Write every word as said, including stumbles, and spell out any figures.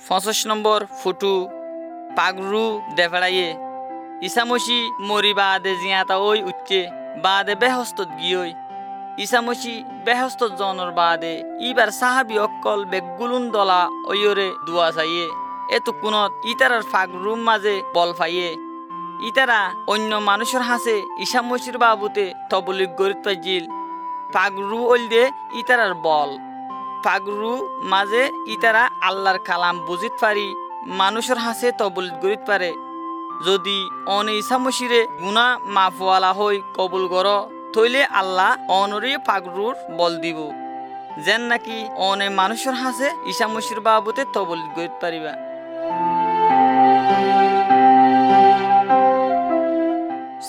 পঞ্চাশ নম্বর ফুটু পাগরু দেফাড়াইয়ে ইসামসি মরি বাদে জিয়াতা ওই উচ্চে বাদে বেহস্ত গিয়ই ইসামসি বেহস্ত জনর বাদে ইবার সাহাবি অক্কল বেগুলুন দলা ওয়রে দুয়া চাইয়ে এতক্ষণত ইতারার ফাগরুম মাঝে বল ফাইয়ে ইতারা অন্য মানুষের হাসে ইসামসির বাবুতে তবলিক গরিত পাইজিল ফাগরু ওলদে ইতারার বল ফাগরু মাঝে ইতারা আল্লাহর কালাম বুঝিত পারি মানুষের হাসে তবলিক গরিত পারে যদি অনে ইসামসিরে গুনা মাফওয়ালা হই কবুল কর তইলে আল্লাহ অনরে ফাগরুর বল দিব যেন নাকি অনে মানুষের হাসে ইসামসির বাবুতে তবলিক গরিত পারিবা।